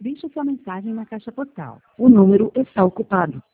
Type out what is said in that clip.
Deixe sua mensagem na caixa postal. O número está ocupado.